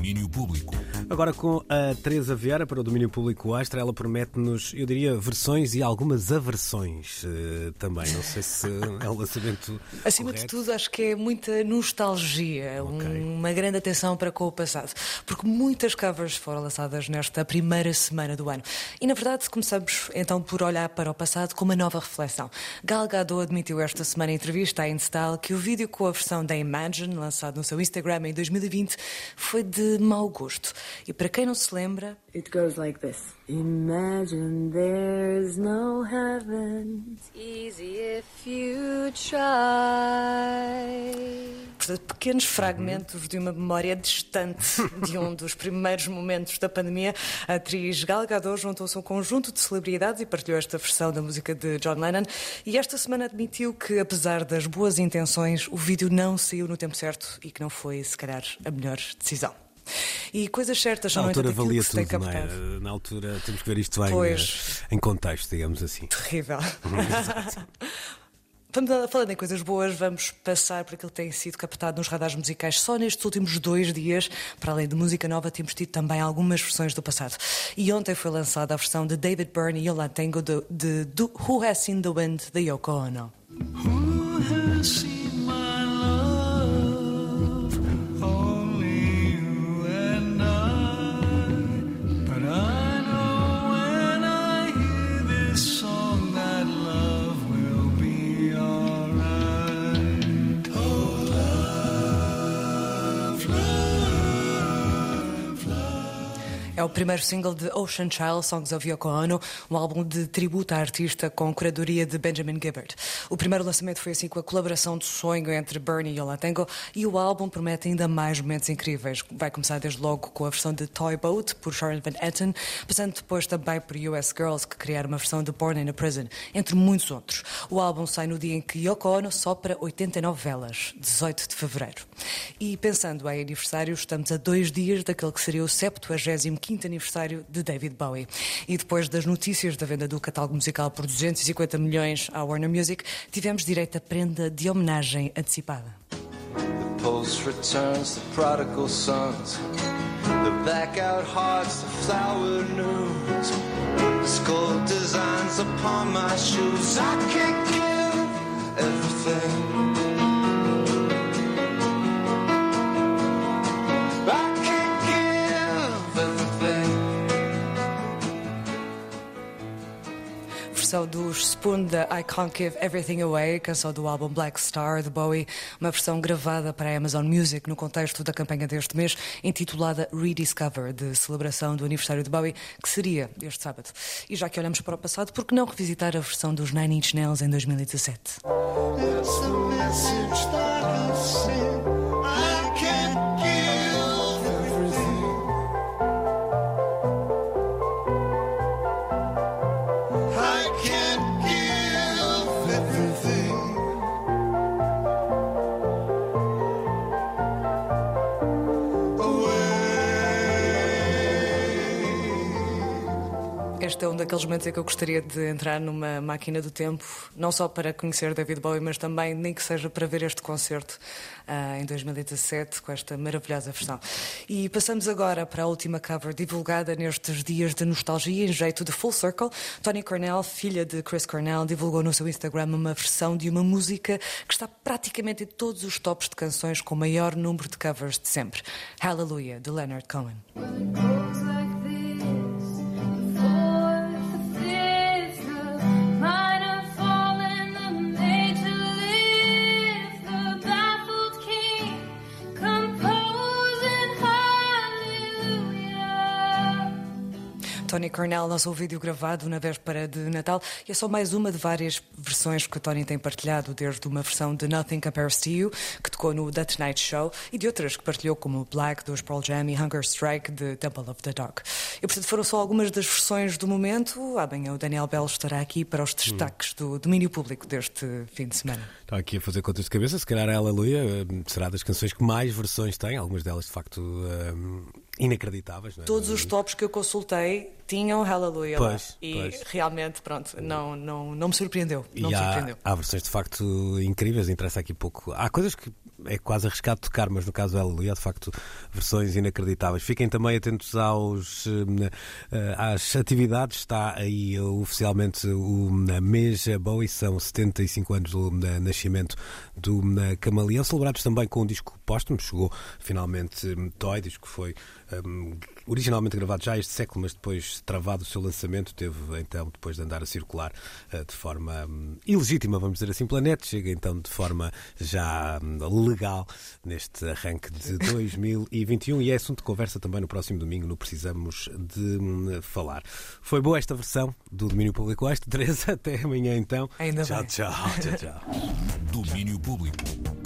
domínio público. Agora com a Teresa Vieira para o domínio público extra, ela promete-nos, eu diria, versões e algumas aversões também. Não sei se é um lançamento Acima correto. de tudo, acho que é muita nostalgia, uma grande atenção para com o passado, porque muitas covers foram lançadas nesta primeira semana do ano. E, na verdade, começamos então por olhar para o passado com uma nova reflexão. Gal Gadot admitiu esta semana em entrevista à InStyle que o vídeo com a versão da Imagine, lançado no seu Instagram em 2020, foi de mau gosto. E para quem não se lembra... It goes like this. Imagine there's no heaven. It's easy if you try. Portanto, pequenos fragmentos de uma memória distante de um dos primeiros momentos da pandemia. A atriz Gal Gadot juntou-se a um conjunto de celebridades e partilhou esta versão da música de John Lennon. E esta semana admitiu que, apesar das boas intenções, o vídeo não saiu no tempo certo e que não foi, se calhar, a melhor decisão. E coisas certas são, na altura aquilo valia que se tem tudo, não captado. é? Na altura temos que ver isto em contexto, digamos assim. Terrível. Falando em coisas boas, vamos passar por aquilo que tem sido captado nos radares musicais só nestes últimos 2 dias. Para além de música nova, temos tido também algumas versões do passado. E ontem foi lançada a versão de David Byrne e Yo La Tengo de Who Has Seen the Wind, de Yoko Ono. Who has seen my love? Only you and I. But I know when I hear this song that love will be alright. Oh, love, love, love. É o primeiro single de Ocean Child, Songs of Yoko Ono, um álbum de tributo à artista com curadoria de Benjamin Gibbard. O primeiro lançamento foi assim com a colaboração de sonho entre Bernie e Yo La Tengo, e o álbum promete ainda mais momentos incríveis. Vai começar desde logo com a versão de Toy Boat, por Charlotte Van Etten, passando depois também por US Girls, que criaram uma versão de Born in a Prison, entre muitos outros. O álbum sai no dia em que Yoko Ono sopra 89 velas, 18 de fevereiro. E pensando em aniversário, estamos a 2 dias daquele que seria o 75º aniversário de David Bowie. E depois das notícias da venda do catálogo musical por 250 milhões à Warner Music, tivemos direito à prenda de homenagem antecipada. The post returns, the prodigal sons, the blackout hearts, the flower news, the skull designs upon my shoes. I can't give everything. Versão dos Spoon da I Can't Give Everything Away, canção do álbum Black Star de Bowie, uma versão gravada para a Amazon Music no contexto da campanha deste mês, intitulada Rediscover, de celebração do aniversário de Bowie, que seria este sábado. E já que olhamos para o passado, por que não revisitar a versão dos Nine Inch Nails em 2017? It's the message that I sent. I can't give everything. I can't give everything. Este é um daqueles momentos em que eu gostaria de entrar numa máquina do tempo, não só para conhecer David Bowie, mas também, nem que seja para ver este concerto em 2017, com esta maravilhosa versão. E passamos agora para a última cover divulgada nestes dias de nostalgia, em jeito de full circle. Toni Cornell, filha de Chris Cornell, divulgou no seu Instagram uma versão de uma música que está praticamente em todos os tops de canções com o maior número de covers de sempre. Hallelujah, de Leonard Cohen. Goes like this, the fourth, the fifth, the minor fall and the major lift, the baffled king composing hallelujah. Toni Cornell lançou o vídeo gravado na véspera de Natal e é só mais uma de várias versões que a Toni tem partilhado, desde uma versão de Nothing Compares to You, que tocou no The Tonight Show, e de outras que partilhou, como Black, dos Pearl Jam, e Hunger Strike, de Temple of the Dog. E, portanto, foram só algumas das versões do momento. Amanhã o Daniel Bell estará aqui para os destaques do domínio público deste fim de semana. Estava aqui a fazer contas de cabeça, se calhar a Aleluia será das canções que mais versões tem, algumas delas de facto inacreditáveis. Não é? Todos os tops que eu consultei tinham Hallelujah lá. Pois. Realmente, pronto, não me surpreendeu. Não me surpreendeu. Há versões de facto incríveis, interessa aqui pouco. Há coisas que é quase arriscado tocar, mas no caso do Hallelujah, de facto, versões inacreditáveis. Fiquem também atentos às atividades. Está aí oficialmente o mês Bowie, são 75 anos do nascimento do Camaleão, celebrados também com um disco póstumo. Chegou finalmente Toy, disco que foi originalmente gravado já este século, mas depois travado o seu lançamento, teve então, depois de andar a circular de forma ilegítima, vamos dizer assim, pela net, chega então de forma já legal neste arranque de 2021 e é assunto de conversa também no próximo domingo, no Precisamos de Falar. Foi boa esta versão do Domínio Público Oeste. Teresa, até amanhã então. Ainda tchau, bem. tchau. Domínio Público.